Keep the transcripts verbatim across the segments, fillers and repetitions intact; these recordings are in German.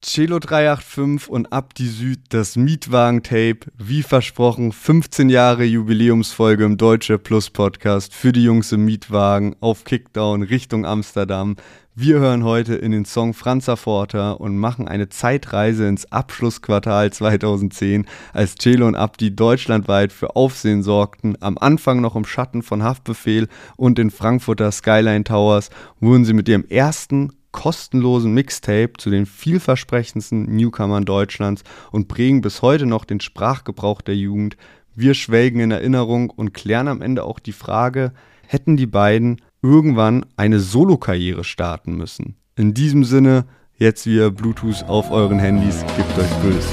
Celo drei acht fünf und Abdi Süd, das Mietwagen-Tape, wie versprochen, fünfzehn Jahre Jubiläumsfolge im Deutsche Plus Podcast für die Jungs im Mietwagen auf Kickdown Richtung Amsterdam. Wir hören heute in den Song Franzerforter und machen eine Zeitreise ins Abschlussquartal zweitausendzehn, als Celo und Abdi deutschlandweit für Aufsehen sorgten. Am Anfang noch im Schatten von Haftbefehl und den Frankfurter Skyline Towers wurden sie mit ihrem ersten kostenlosen Mixtape zu den vielversprechendsten Newcomern Deutschlands und prägen bis heute noch den Sprachgebrauch der Jugend. Wir schwelgen in Erinnerung und klären am Ende auch die Frage, hätten die beiden irgendwann eine Solokarriere starten müssen? In diesem Sinne, jetzt wieder Bluetooth auf euren Handys, gebt euch böse.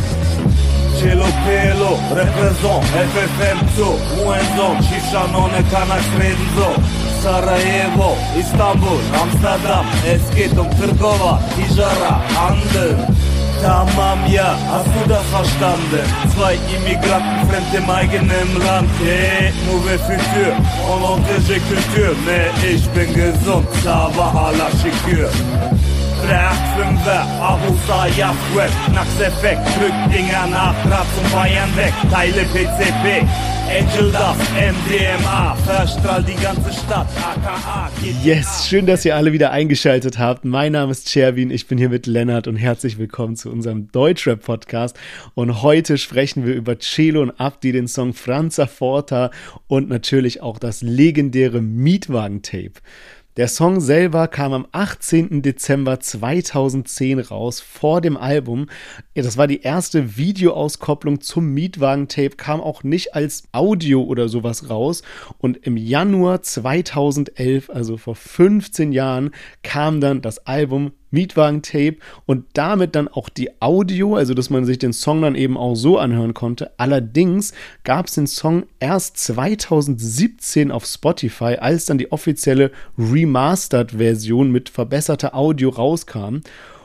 Celo Pelo, reprezent, F F M zwei, U N S O, Shisha Nonne kann ich reden so. Sarajevo, Istanbul, Amsterdam, es geht um Tırgova, Tijara, Handel. Tamam, ja, hast du das verstanden? Zwei Immigranten fremd im eigenen Land, hey, mauvais futur, on engage Kultur, ne, ich bin gesund, aber Allah Shikür. drei acht fünfer, Abu Sayyaf Web, Knacks-Effekt, drück Dinger nach, Graz und Bayern weg, Teile P C P, Angel Dust, M D M A, verstrahlt die ganze Stadt, A K A. Yes, schön, dass ihr alle wieder eingeschaltet habt. Mein Name ist Chervin, ich bin hier mit Lennart und herzlich willkommen zu unserem Deutschrap-Podcast. Und heute sprechen wir über Celo und Abdi, den Song Franzerforter und natürlich auch das legendäre Mietwagen-Tape. Der Song selber kam am achtzehnten Dezember zweitausendzehn raus, vor dem Album. Ja, das war die erste Videoauskopplung zum Mietwagen-Tape, kam auch nicht als Audio oder sowas raus. Und im Januar zweitausendelf, also vor fünfzehn Jahren, kam dann das Album Mietwagen-Tape und damit dann auch die Audio, also dass man sich den Song dann eben auch so anhören konnte. Allerdings gab es den Song erst zweitausendsiebzehn auf Spotify, als dann die offizielle Remastered-Version mit verbesserter Audio rauskam.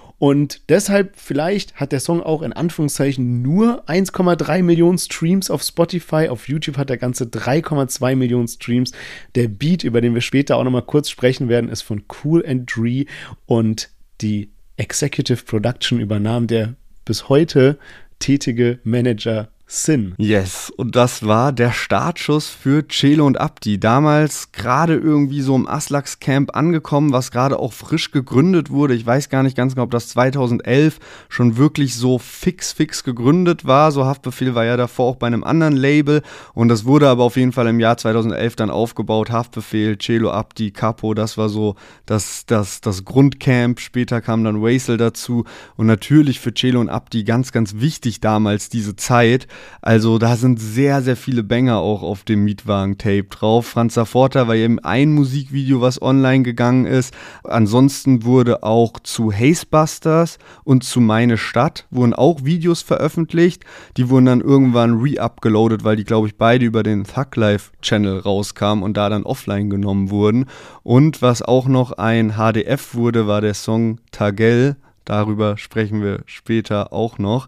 Und deshalb vielleicht hat der Song auch in Anführungszeichen nur eins Komma drei Millionen Streams auf Spotify. Auf YouTube hat er ganze drei Komma zwei Millionen Streams. Der Beat, über den wir später auch nochmal kurz sprechen werden, ist von Cool and Dre und die Executive Production übernahm der bis heute tätige Manager Sin. Yes, und das war der Startschuss für Celo und Abdi. Damals gerade irgendwie so im Aslaks Camp angekommen, was gerade auch frisch gegründet wurde. Ich weiß gar nicht ganz genau, ob das zweitausendelf schon wirklich so fix, fix gegründet war. So Haftbefehl war ja davor auch bei einem anderen Label. Und das wurde aber auf jeden Fall im Jahr zweitausendelf dann aufgebaut. Haftbefehl, Celo, Abdi, Capo, das war so das, das, das Grundcamp. Später kam dann Waisel dazu. Und natürlich für Celo und Abdi ganz, ganz wichtig damals diese Zeit. Also da sind sehr, sehr viele Banger auch auf dem Mietwagen-Tape drauf. Franzerforter war eben ein Musikvideo, was online gegangen ist. Ansonsten wurde auch zu Hazebusters und zu Meine Stadt wurden auch Videos veröffentlicht. Die wurden dann irgendwann re-upgeloadet, weil die, glaube ich, beide über den Thug Life Channel rauskamen und da dann offline genommen wurden. Und was auch noch ein H D F wurde, war der Song Tagel. Darüber sprechen wir später auch noch.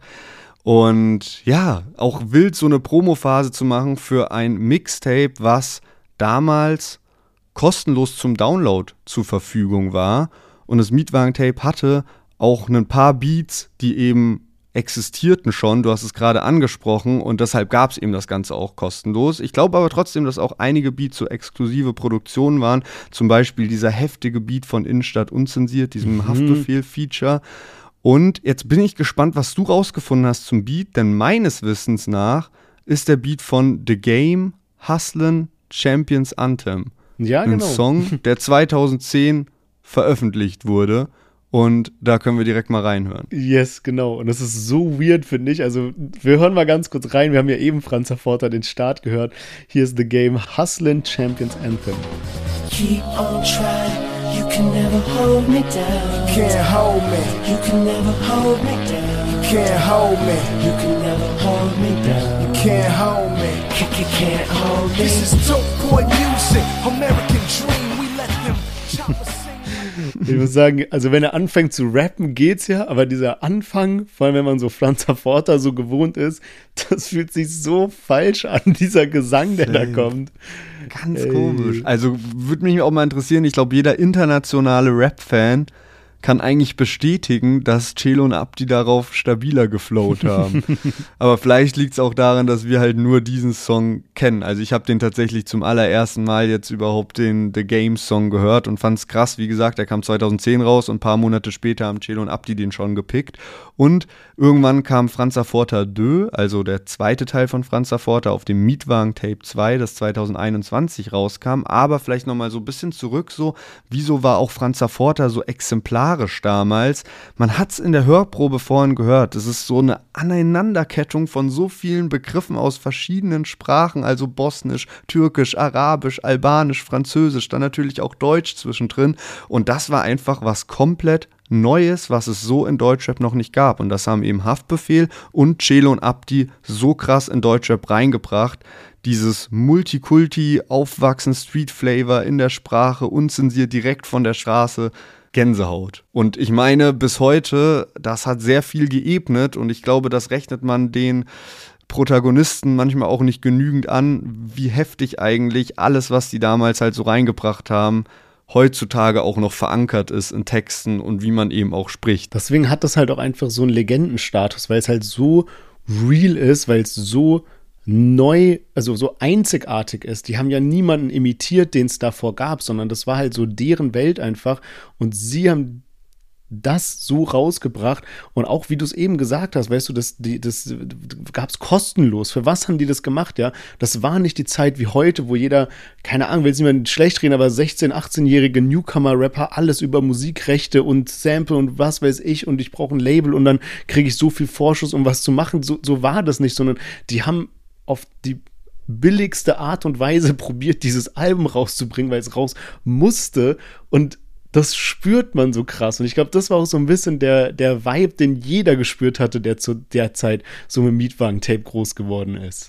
Und ja, auch wild so eine Promophase zu machen für ein Mixtape, was damals kostenlos zum Download zur Verfügung war. Und das Mietwagen-Tape hatte auch ein paar Beats, die eben existierten schon. Du hast es gerade angesprochen und deshalb gab es eben das Ganze auch kostenlos. Ich glaube aber trotzdem, dass auch einige Beats so exklusive Produktionen waren. Zum Beispiel dieser heftige Beat von Innenstadt Unzensiert, diesem mhm. Haftbefehl-Feature. Und jetzt bin ich gespannt, was du rausgefunden hast zum Beat, denn meines Wissens nach ist der Beat von The Game, Hustlin', Champions Anthem. Ja, ein genau. Song, der zweitausendzehn veröffentlicht wurde. Und da können wir direkt mal reinhören. Yes, genau. Und das ist so weird, finde ich. Also wir hören mal ganz kurz rein. Wir haben ja eben Franzerforter den Start gehört. Hier ist The Game, Hustlin' Champions Anthem. Keep on trying. You can never hold me down. You can't hold me. You can never hold me down. You can't hold me. You can never hold me down. You can't hold me. You, you can't hold me. This is dope boy music, American dream. We let them chop us. Ich muss sagen, also wenn er anfängt zu rappen, geht's ja, aber dieser Anfang, vor allem wenn man so Franzerforter so gewohnt ist, das fühlt sich so falsch an, dieser Gesang, der da kommt. Ganz Ey. komisch. Also würde mich auch mal interessieren, ich glaube, jeder internationale Rap-Fan kann eigentlich bestätigen, dass Celo und Abdi darauf stabiler geflowt haben. Aber vielleicht liegt es auch daran, dass wir halt nur diesen Song kennen. Also ich habe den tatsächlich zum allerersten Mal jetzt überhaupt den The Game Song gehört und fand es krass. Wie gesagt, der kam zweitausendzehn raus und ein paar Monate später haben Celo und Abdi den schon gepickt. Und irgendwann kam Franza Forta deux, also der zweite Teil von Franza Forta auf dem Mietwagen Tape zwei, das zweitausendeinundzwanzig rauskam. Aber vielleicht nochmal so ein bisschen zurück, so, wieso war auch Franza Forta so exemplarisch damals? Man hat es in der Hörprobe vorhin gehört. Es ist so eine Aneinanderkettung von so vielen Begriffen aus verschiedenen Sprachen, also Bosnisch, Türkisch, Arabisch, Albanisch, Französisch, dann natürlich auch Deutsch zwischendrin. Und das war einfach was komplett Neues, was es so in Deutschrap noch nicht gab. Und das haben eben Haftbefehl und Celo und Abdi so krass in Deutschrap reingebracht. Dieses Multikulti, Aufwachsen, Street-Flavor in der Sprache, unzensiert direkt von der Straße, Gänsehaut. Und ich meine, bis heute, das hat sehr viel geebnet und ich glaube, das rechnet man den Protagonisten manchmal auch nicht genügend an, wie heftig eigentlich alles, was die damals halt so reingebracht haben, heutzutage auch noch verankert ist in Texten und wie man eben auch spricht. Deswegen hat das halt auch einfach so einen Legendenstatus, weil es halt so real ist, weil es so neu, also so einzigartig ist. Die haben ja niemanden imitiert, den es davor gab, sondern das war halt so deren Welt einfach und sie haben das so rausgebracht und auch, wie du es eben gesagt hast, weißt du, das, die, das gab es kostenlos. Für was haben die das gemacht, ja? Das war nicht die Zeit wie heute, wo jeder, keine Ahnung, will es nicht mehr schlecht reden, aber sechzehn-, achtzehnjährige Newcomer-Rapper alles über Musikrechte und Sample und was weiß ich und ich brauche ein Label und dann kriege ich so viel Vorschuss, um was zu machen. So, so war das nicht, sondern die haben auf die billigste Art und Weise probiert, dieses Album rauszubringen, weil es raus musste und das spürt man so krass. Und ich glaube, das war auch so ein bisschen der, der Vibe, den jeder gespürt hatte, der zu der Zeit so mit Mietwagen-Tape groß geworden ist.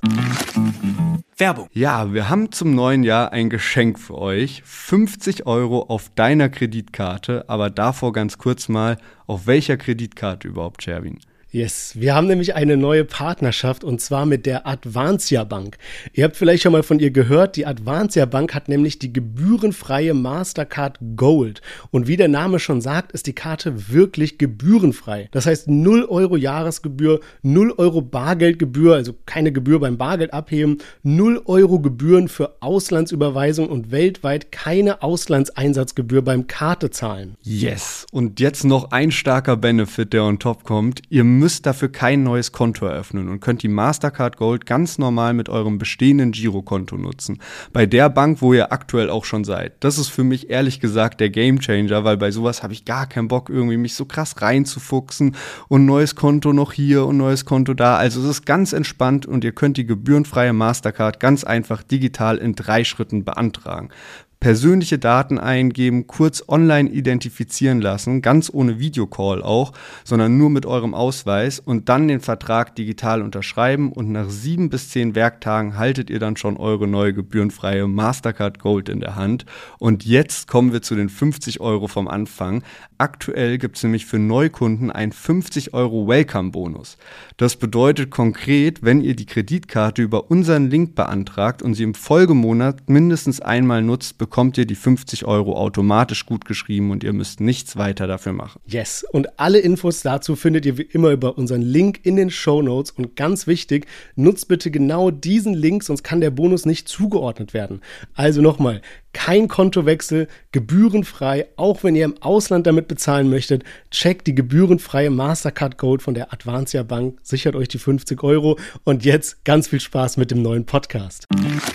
Werbung. Ja, wir haben zum neuen Jahr ein Geschenk für euch. fünfzig Euro auf deiner Kreditkarte. Aber davor ganz kurz mal, auf welcher Kreditkarte überhaupt, Sherwin? Yes, wir haben nämlich eine neue Partnerschaft und zwar mit der Advanzia Bank. Ihr habt vielleicht schon mal von ihr gehört, die Advanzia Bank hat nämlich die gebührenfreie Mastercard Gold. Und wie der Name schon sagt, ist die Karte wirklich gebührenfrei. Das heißt null Euro Jahresgebühr, null Euro Bargeldgebühr, also keine Gebühr beim Bargeld abheben, null Euro Gebühren für Auslandsüberweisung und weltweit keine Auslandseinsatzgebühr beim Karte zahlen. Yes, und jetzt noch ein starker Benefit, der on top kommt. Ihr müsst müsst dafür kein neues Konto eröffnen und könnt die Mastercard Gold ganz normal mit eurem bestehenden Girokonto nutzen. Bei der Bank, wo ihr aktuell auch schon seid. Das ist für mich ehrlich gesagt der Gamechanger, weil bei sowas habe ich gar keinen Bock, irgendwie mich so krass reinzufuchsen und neues Konto noch hier und neues Konto da. Also es ist ganz entspannt und ihr könnt die gebührenfreie Mastercard ganz einfach digital in drei Schritten beantragen. Persönliche Daten eingeben, kurz online identifizieren lassen, ganz ohne Videocall auch, sondern nur mit eurem Ausweis und dann den Vertrag digital unterschreiben und nach sieben bis zehn Werktagen haltet ihr dann schon eure neue gebührenfreie Mastercard Gold in der Hand. Und jetzt kommen wir zu den fünfzig Euro vom Anfang. Aktuell gibt es nämlich für Neukunden einen fünfzig Euro Welcome-Bonus. Das bedeutet konkret, wenn ihr die Kreditkarte über unseren Link beantragt und sie im Folgemonat mindestens einmal nutzt, bekommt ihr die fünfzig Euro automatisch gut geschrieben und ihr müsst nichts weiter dafür machen. Yes, und alle Infos dazu findet ihr wie immer über unseren Link in den Shownotes und ganz wichtig, nutzt bitte genau diesen Link, sonst kann der Bonus nicht zugeordnet werden. Also nochmal, kein Kontowechsel, gebührenfrei, auch wenn ihr im Ausland damit bezahlen möchtet, checkt die gebührenfreie Mastercard Gold von der Advanzia Bank, sichert euch die fünfzig Euro und jetzt ganz viel Spaß mit dem neuen Podcast.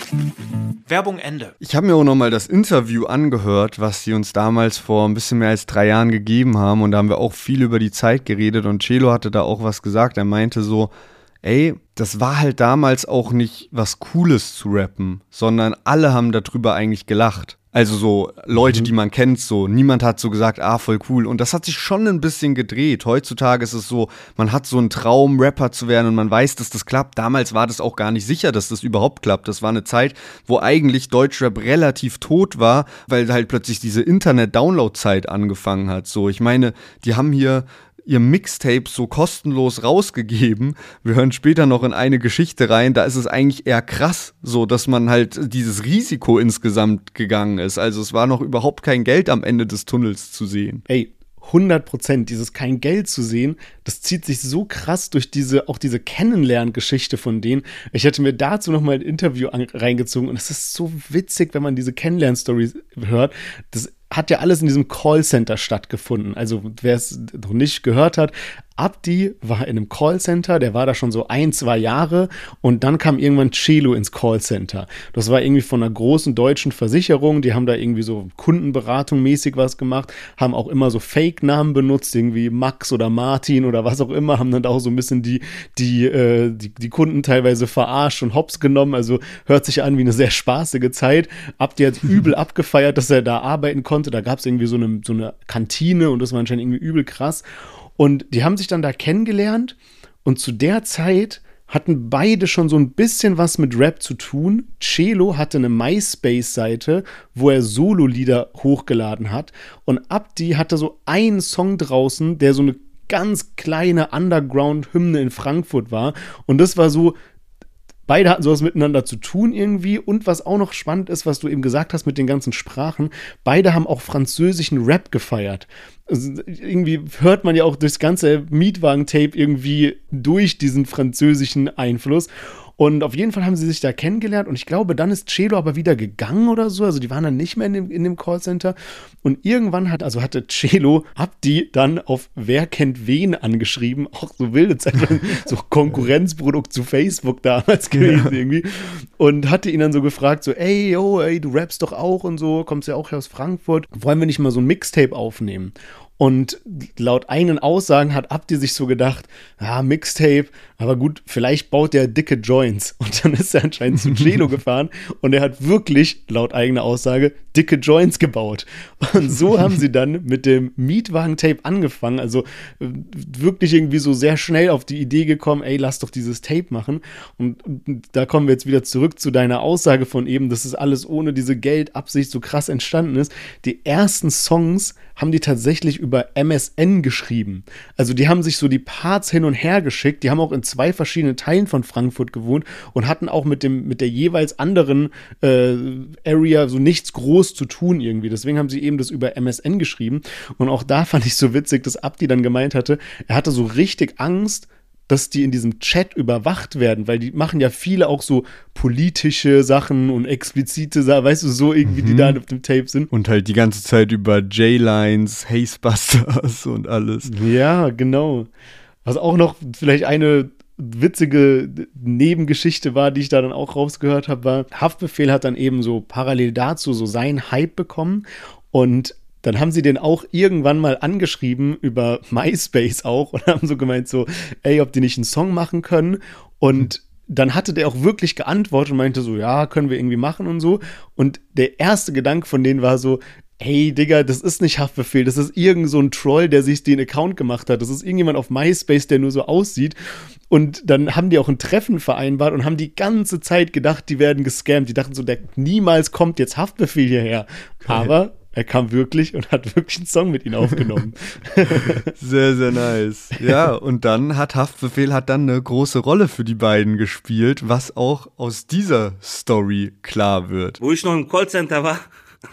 Werbung Ende. Ich habe mir auch nochmal das Interview angehört, was sie uns damals vor ein bisschen mehr als drei Jahren gegeben haben und da haben wir auch viel über die Zeit geredet und Celo hatte da auch was gesagt, er meinte so, ey, das war halt damals auch nicht was Cooles zu rappen, sondern alle haben darüber eigentlich gelacht. Also so Leute, mhm. die man kennt, so niemand hat so gesagt, ah, voll cool. Und das hat sich schon ein bisschen gedreht. Heutzutage ist es so, man hat so einen Traum, Rapper zu werden und man weiß, dass das klappt. Damals war das auch gar nicht sicher, dass das überhaupt klappt. Das war eine Zeit, wo eigentlich Deutschrap relativ tot war, weil halt plötzlich diese Internet-Download-Zeit angefangen hat. So, ich meine, die haben hier ihr Mixtape so kostenlos rausgegeben. Wir hören später noch in eine Geschichte rein, da ist es eigentlich eher krass, so dass man halt dieses Risiko insgesamt gegangen ist. Also es war noch überhaupt kein Geld am Ende des Tunnels zu sehen. Ey, hundert Prozent, dieses kein Geld zu sehen, das zieht sich so krass durch diese, auch diese Kennenlerngeschichte von denen. Ich hätte mir dazu nochmal ein Interview an, reingezogen und es ist so witzig, wenn man diese Kennenlern-Stories hört. Das hat ja alles in diesem Callcenter stattgefunden. Also wer es noch nicht gehört hat, Abdi war in einem Callcenter, der war da schon so ein, zwei Jahre und dann kam irgendwann Celo ins Callcenter. Das war irgendwie von einer großen deutschen Versicherung, die haben da irgendwie so Kundenberatung mäßig was gemacht, haben auch immer so Fake-Namen benutzt, irgendwie Max oder Martin oder was auch immer, haben dann auch so ein bisschen die, die, äh, die, die Kunden teilweise verarscht und hops genommen, also hört sich an wie eine sehr spaßige Zeit. Abdi hat übel abgefeiert, dass er da arbeiten konnte, da gab es irgendwie so eine, so eine Kantine und das war anscheinend irgendwie übel krass. Und die haben sich dann da kennengelernt und zu der Zeit hatten beide schon so ein bisschen was mit Rap zu tun. Celo hatte eine MySpace-Seite, wo er Solo-Lieder hochgeladen hat und Abdi hatte so einen Song draußen, der so eine ganz kleine Underground-Hymne in Frankfurt war und das war so, beide hatten sowas miteinander zu tun irgendwie und was auch noch spannend ist, was du eben gesagt hast mit den ganzen Sprachen, beide haben auch französischen Rap gefeiert. Also irgendwie hört man ja auch durchs ganze Mietwagen-Tape irgendwie durch diesen französischen Einfluss. Und auf jeden Fall haben sie sich da kennengelernt und ich glaube, dann ist Celo aber wieder gegangen oder so. Also die waren dann nicht mehr in dem, in dem Callcenter. Und irgendwann hat, also hatte Celo Abdi dann auf Wer kennt wen angeschrieben. Auch so wilde Zeit, so Konkurrenzprodukt zu Facebook damals gewesen ja. irgendwie. Und hatte ihn dann so gefragt, so, ey, yo, ey, du rappst doch auch und so, kommst ja auch aus Frankfurt. Wollen wir nicht mal so ein Mixtape aufnehmen? Und laut eigenen Aussagen hat Abdi sich so gedacht, ja, Mixtape, aber gut, vielleicht baut der dicke Joints. Und dann ist er anscheinend zu Celo gefahren und er hat wirklich, laut eigener Aussage, dicke Joints gebaut. Und so haben sie dann mit dem Mietwagen-Tape angefangen, also wirklich irgendwie so sehr schnell auf die Idee gekommen, ey, lass doch dieses Tape machen. Und da kommen wir jetzt wieder zurück zu deiner Aussage von eben, dass es alles ohne diese Geldabsicht so krass entstanden ist. Die ersten Songs haben die tatsächlich über M S N geschrieben. Also die haben sich so die Parts hin und her geschickt. Die haben auch in zwei verschiedenen Teilen von Frankfurt gewohnt und hatten auch mit dem mit der jeweils anderen äh, Area so nichts groß zu tun irgendwie. Deswegen haben sie eben das über M S N geschrieben. Und auch da fand ich so witzig, dass Abdi dann gemeint hatte, er hatte so richtig Angst, dass die in diesem Chat überwacht werden, weil die machen ja viele auch so politische Sachen und explizite Sachen, weißt du, so irgendwie, die mhm. da auf dem Tape sind. Und halt die ganze Zeit über J-Lines, Hazebusters und alles. Ja, genau. Was auch noch vielleicht eine witzige Nebengeschichte war, die ich da dann auch rausgehört habe, war, Haftbefehl hat dann eben so parallel dazu so seinen Hype bekommen und dann haben sie den auch irgendwann mal angeschrieben über MySpace auch und haben so gemeint so, ey, ob die nicht einen Song machen können und dann hatte der auch wirklich geantwortet und meinte so, ja, können wir irgendwie machen und so und der erste Gedanke von denen war so, hey, Digga, das ist nicht Haftbefehl, das ist irgend so ein Troll, der sich den Account gemacht hat, das ist irgendjemand auf MySpace, der nur so aussieht und dann haben die auch ein Treffen vereinbart und haben die ganze Zeit gedacht, die werden gescammt, die dachten so, der niemals kommt jetzt Haftbefehl hierher, aber er kam wirklich und hat wirklich einen Song mit ihnen aufgenommen. Sehr, sehr nice. Ja, und dann hat Haftbefehl hat dann eine große Rolle für die beiden gespielt, was auch aus dieser Story klar wird. Wo ich noch im Callcenter war,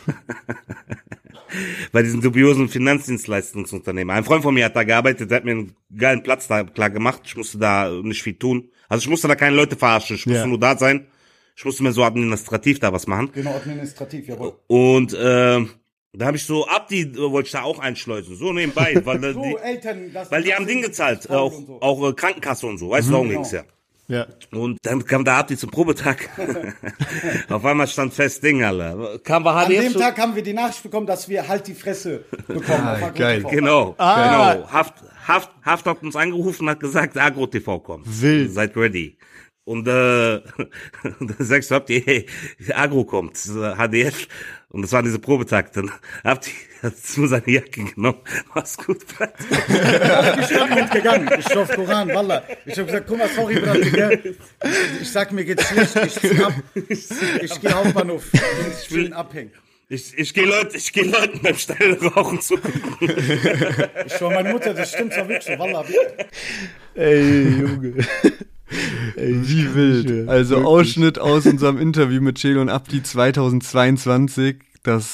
bei diesen dubiosen Finanzdienstleistungsunternehmen. Ein Freund von mir hat da gearbeitet, der hat mir einen geilen Platz da klar gemacht. Ich musste da nicht viel tun. Also ich musste da keine Leute verarschen, ich musste ja. nur da sein. Ich musste mir so administrativ da was machen. Genau, administrativ, jawohl. Und äh, da habe ich so, Abdi wollte ich da auch einschleusen, so nebenbei, weil so, die, Eltern, das weil die haben Ding gezahlt, auch, so. auch äh, Krankenkasse und so, weißt mhm, du, darum genau. ging's ja. Ja. Und dann kam der Abdi zum Probetag. Auf einmal stand fest Ding, Alter. Kam wir An dem Tag haben wir die Nachricht bekommen, dass wir halt die Fresse bekommen. Ah, geil. Genau, ah. genau. Haft, Haft, Haft hat uns angerufen und hat gesagt, Agro-T V kommt. Wild. Seid ready. Und äh, dann sagst du, habt ihr, hey, Agro kommt, H D F. Und das war diese Probetag. Dann habt ihr nur seine Jacke genommen. Mach's gut, Brat. Ich bin mitgegangen. Ich auf Koran, Wallah. Ich hab gesagt, guck mal, sorry, Brat. Ich sag, mir geht's schlecht. Ich zieh ab. Ich, ich geh Hauptbahnhof. Ich will abhängen. Ich, ich geh Leute, ich geh Leuten beim Steilrauchen zu. Ich schwör, meine Mutter, das stimmt zwar wirklich so, Wallah. Ey, Junge. Ey, wie wild. Also wirklich. Ausschnitt aus unserem Interview mit Celo und Abdi zweitausendzweiundzwanzig. Das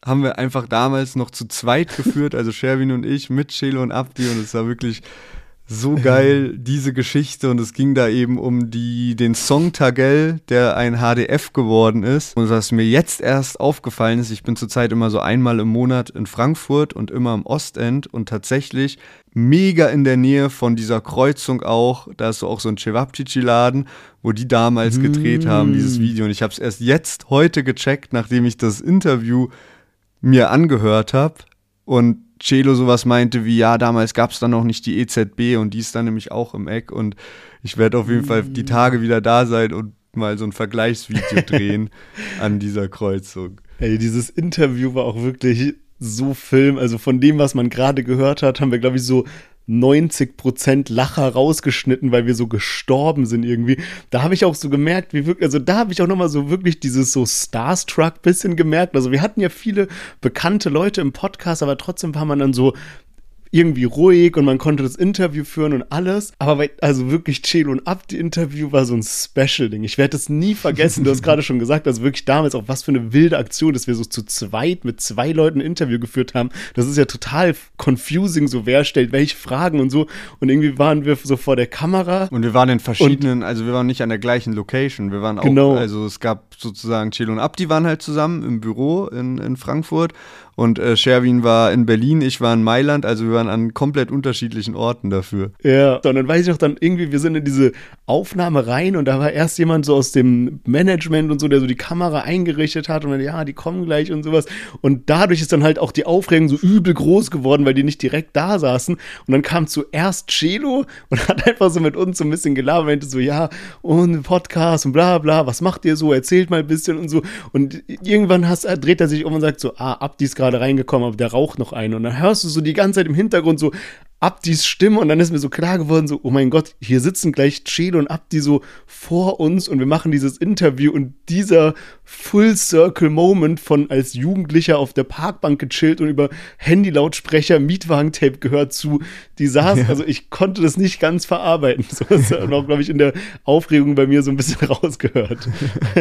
haben wir einfach damals noch zu zweit geführt, also Sherwin und ich mit Celo und Abdi, und es war wirklich so geil, diese Geschichte, und es ging da eben um die, den Song Tagel, der ein H D F geworden ist. Und was mir jetzt erst aufgefallen ist, ich bin zurzeit immer so einmal im Monat in Frankfurt und immer am Ostend und tatsächlich mega in der Nähe von dieser Kreuzung auch, da ist so auch so ein Cevapcici-Laden, wo die damals gedreht mm. haben, dieses Video. Und ich habe es erst jetzt heute gecheckt, nachdem ich das Interview mir angehört habe und Celo sowas meinte wie, ja, damals gab es dann noch nicht die E Z B und die ist dann nämlich auch im Eck, und ich werde auf jeden Fall die Tage wieder da sein und mal so ein Vergleichsvideo drehen an dieser Kreuzung. Ey, dieses Interview war auch wirklich so Film, also von dem, was man gerade gehört hat, haben wir, glaube ich, so neunzig Prozent Lacher rausgeschnitten, weil wir so gestorben sind irgendwie. Da habe ich auch so gemerkt, wie wirklich, also da habe ich auch nochmal so wirklich dieses so Starstruck bisschen gemerkt. Also wir hatten ja viele bekannte Leute im Podcast, aber trotzdem war man dann so irgendwie ruhig und man konnte das Interview führen und alles. Aber bei, also wirklich Celo und Abdi-Interview war so ein Special-Ding. Ich werde das nie vergessen. Du hast gerade schon gesagt, also wirklich damals auch was für eine wilde Aktion, dass wir so zu zweit mit zwei Leuten ein Interview geführt haben. Das ist ja total confusing, so wer stellt welche Fragen und so. Und irgendwie waren wir so vor der Kamera. Und wir waren in verschiedenen, also wir waren nicht an der gleichen Location. Wir waren auch, genau. Also es gab sozusagen Celo und Abdi waren halt zusammen im Büro in, in Frankfurt. Und äh, Sherwin war in Berlin, ich war in Mailand, also wir waren an komplett unterschiedlichen Orten dafür. Ja, und dann weiß ich noch, dann irgendwie, wir sind in diese Aufnahme rein und da war erst jemand so aus dem Management und so, der so die Kamera eingerichtet hat und dann, ja, die kommen gleich und sowas. Und dadurch ist dann halt auch die Aufregung so übel groß geworden, weil die nicht direkt da saßen. Und dann kam zuerst Celo und hat einfach so mit uns so ein bisschen gelabert, meinte so, ja, und Podcast und bla bla, was macht ihr so, erzählt mal ein bisschen und so. Und irgendwann hast, dreht er sich um und sagt so, ah, Abdi ist gerade reingekommen, aber der raucht noch einen. Und dann hörst du so die ganze Zeit im Hintergrund so Abdis Stimme und dann ist mir so klar geworden, so, oh mein Gott, hier sitzen gleich Celo und Abdi so vor uns und wir machen dieses Interview und dieser Full-Circle-Moment von als Jugendlicher auf der Parkbank gechillt und über Handy-Lautsprecher Mietwagen-Tape gehört zu, die saß, ja. Also ich konnte das nicht ganz verarbeiten. So ist dann auch, glaube ich, in der Aufregung bei mir so ein bisschen rausgehört.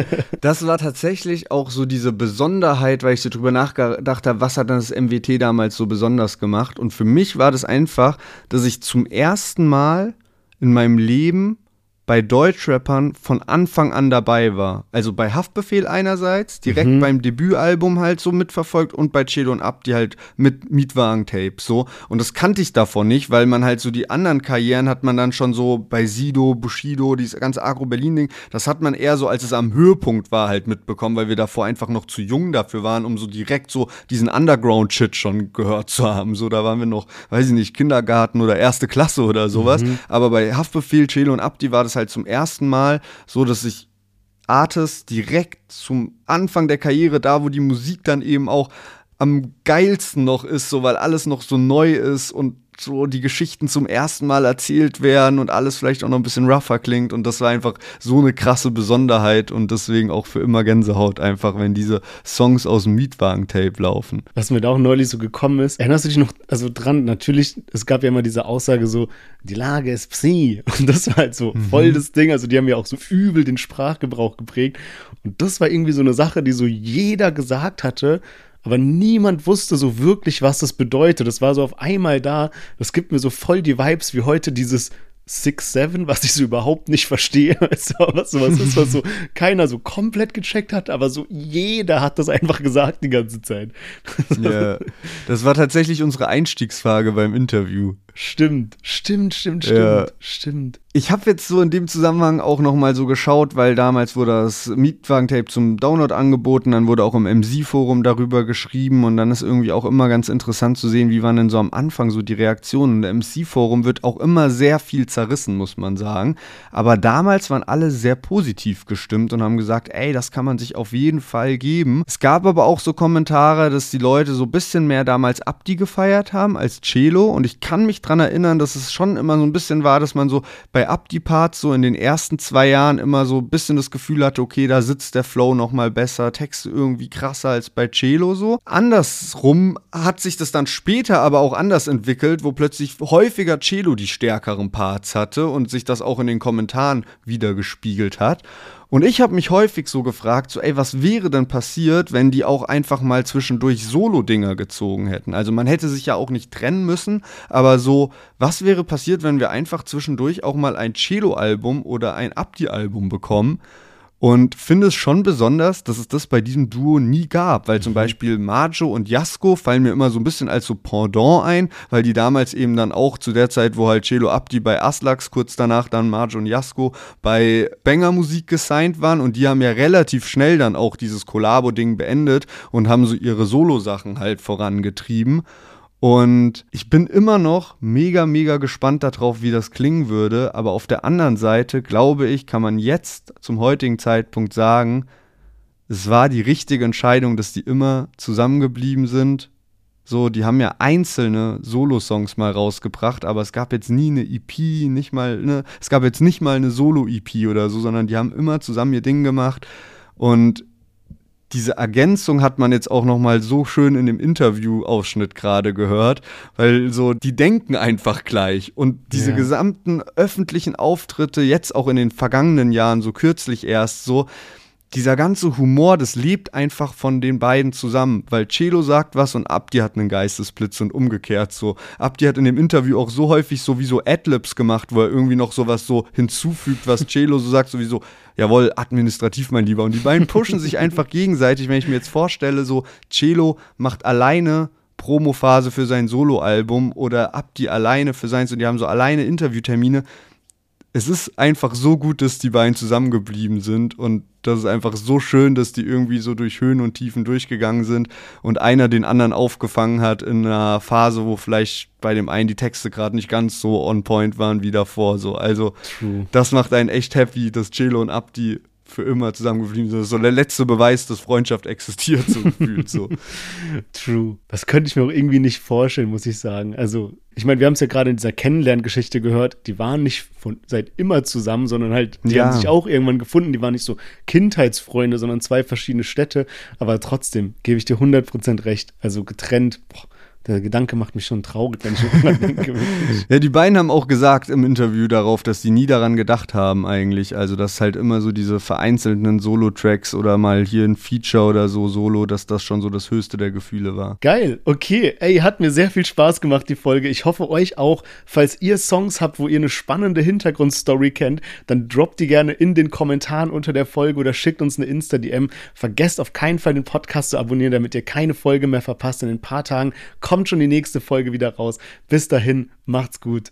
Das war tatsächlich auch so diese Besonderheit, weil ich so drüber nachgedacht habe, was hat das M W T damals so besonders gemacht, und für mich war das einfach, dass ich zum ersten Mal in meinem Leben bei Deutschrappern von Anfang an dabei war. Also bei Haftbefehl einerseits, direkt mhm. beim Debütalbum halt so mitverfolgt, und bei Celo und Abdi halt mit Mietwagen-Tape so. Und das kannte ich davon nicht, weil man halt so die anderen Karrieren hat man dann schon so bei Sido, Bushido, dieses ganze Agro-Berlin-Ding, das hat man eher so, als es am Höhepunkt war, halt mitbekommen, weil wir davor einfach noch zu jung dafür waren, um so direkt so diesen Underground-Shit schon gehört zu haben. So, da waren wir noch, weiß ich nicht, Kindergarten oder erste Klasse oder sowas. Mhm. Aber bei Haftbefehl, Celo und Abdi war das halt zum ersten Mal so, dass ich Artists direkt zum Anfang der Karriere, da wo die Musik dann eben auch am geilsten noch ist, so, weil alles noch so neu ist und so die Geschichten zum ersten Mal erzählt werden und alles vielleicht auch noch ein bisschen rougher klingt, und das war einfach so eine krasse Besonderheit und deswegen auch für immer Gänsehaut einfach, wenn diese Songs aus dem Mietwagen-Tape laufen. Was mir da auch neulich so gekommen ist, erinnerst du dich noch also dran, natürlich, es gab ja immer diese Aussage so, die Lage ist Psi, und das war halt so mhm. voll das Ding, also die haben ja auch so übel den Sprachgebrauch geprägt, und das war irgendwie so eine Sache, die so jeder gesagt hatte, aber niemand wusste so wirklich, was das bedeutet. Das war so auf einmal da. Das gibt mir so voll die Vibes wie heute dieses six seven, was ich so überhaupt nicht verstehe. Was sowas ist, was so keiner so komplett gecheckt hat, aber so jeder hat das einfach gesagt die ganze Zeit. Ja, das war tatsächlich unsere Einstiegsfrage beim Interview. Stimmt, stimmt, stimmt, stimmt, ja. stimmt. Ich habe jetzt so in dem Zusammenhang auch nochmal so geschaut, weil damals wurde das Mietwagen-Tape zum Download angeboten, dann wurde auch im M C-Forum darüber geschrieben, und dann ist irgendwie auch immer ganz interessant zu sehen, wie waren denn so am Anfang so die Reaktionen. Im M C-Forum wird auch immer sehr viel zerrissen, muss man sagen, aber damals waren alle sehr positiv gestimmt und haben gesagt, ey, das kann man sich auf jeden Fall geben. Es gab aber auch so Kommentare, dass die Leute so ein bisschen mehr damals Abdi gefeiert haben als Celo, und ich kann mich dran erinnern, dass es schon immer so ein bisschen war, dass man so bei Abdi-Parts so in den ersten zwei Jahren immer so ein bisschen das Gefühl hatte, okay, da sitzt der Flow noch mal besser, Texte irgendwie krasser als bei Celo so. Andersrum hat sich das dann später aber auch anders entwickelt, wo plötzlich häufiger Celo die stärkeren Parts hatte und sich das auch in den Kommentaren wiedergespiegelt hat. Und ich habe mich häufig so gefragt, so ey, was wäre denn passiert, wenn die auch einfach mal zwischendurch Solo-Dinger gezogen hätten? Also man hätte sich ja auch nicht trennen müssen, aber so, was wäre passiert, wenn wir einfach zwischendurch auch mal ein Celo-Album oder ein Abdi-Album bekommen? Und finde es schon besonders, dass es das bei diesem Duo nie gab, weil zum Beispiel Majo und Jasko fallen mir immer so ein bisschen als so Pendant ein, weil die damals eben dann auch zu der Zeit, wo halt Celo Abdi bei Aslax, kurz danach dann Majo und Jasko bei Banger Musik gesigned waren und die haben ja relativ schnell dann auch dieses Kollabo-Ding beendet und haben so ihre Solo-Sachen halt vorangetrieben. Und ich bin immer noch mega, mega gespannt darauf, wie das klingen würde. Aber auf der anderen Seite, glaube ich, kann man jetzt zum heutigen Zeitpunkt sagen, es war die richtige Entscheidung, dass die immer zusammengeblieben sind. So, die haben ja einzelne Solo-Songs mal rausgebracht, aber es gab jetzt nie eine E P, nicht mal, ne, es gab jetzt nicht mal eine Solo-E P oder so, sondern die haben immer zusammen ihr Ding gemacht. Und diese Ergänzung hat man jetzt auch noch mal so schön in dem Interview-Ausschnitt gerade gehört, weil so, die denken einfach gleich und diese yeah. gesamten öffentlichen Auftritte, jetzt auch in den vergangenen Jahren, so kürzlich erst so, dieser ganze Humor, das lebt einfach von den beiden zusammen, weil Celo sagt was und Abdi hat einen Geistesblitz und umgekehrt so. Abdi hat in dem Interview auch so häufig sowieso Adlibs gemacht, wo er irgendwie noch sowas so hinzufügt, was Celo so sagt, sowieso, jawohl, administrativ, mein Lieber. Und die beiden pushen sich einfach gegenseitig, wenn ich mir jetzt vorstelle, so Celo macht alleine Promophase für sein Soloalbum oder Abdi alleine für seins und die haben so alleine Interviewtermine. Es ist einfach so gut, dass die beiden zusammengeblieben sind und das ist einfach so schön, dass die irgendwie so durch Höhen und Tiefen durchgegangen sind und einer den anderen aufgefangen hat in einer Phase, wo vielleicht bei dem einen die Texte gerade nicht ganz so on point waren wie davor. So. Also True. Das macht einen echt happy, dass Celo und Abdi für immer zusammengeblieben sind. Das ist so der letzte Beweis, dass Freundschaft existiert, so gefühlt so. True. Das könnte ich mir auch irgendwie nicht vorstellen, muss ich sagen. Also, ich meine, wir haben es ja gerade in dieser Kennenlerngeschichte gehört, die waren nicht von, seit immer zusammen, sondern halt, die ja. haben sich auch irgendwann gefunden, die waren nicht so Kindheitsfreunde, sondern zwei verschiedene Städte, aber trotzdem gebe ich dir hundert Prozent recht. Also getrennt, boah, der Gedanke macht mich schon traurig, wenn ich irgendwann denke. Ja, die beiden haben auch gesagt im Interview darauf, dass sie nie daran gedacht haben eigentlich. Also, dass halt immer so diese vereinzelten Solo-Tracks oder mal hier ein Feature oder so Solo, dass das schon so das höchste der Gefühle war. Geil, okay. Ey, hat mir sehr viel Spaß gemacht, die Folge. Ich hoffe euch auch. Falls ihr Songs habt, wo ihr eine spannende Hintergrundstory kennt, dann droppt die gerne in den Kommentaren unter der Folge oder schickt uns eine Insta-D M. Vergesst auf keinen Fall den Podcast zu abonnieren, damit ihr keine Folge mehr verpasst. In ein paar Tagen kommt schon die nächste Folge wieder raus. Bis dahin, macht's gut.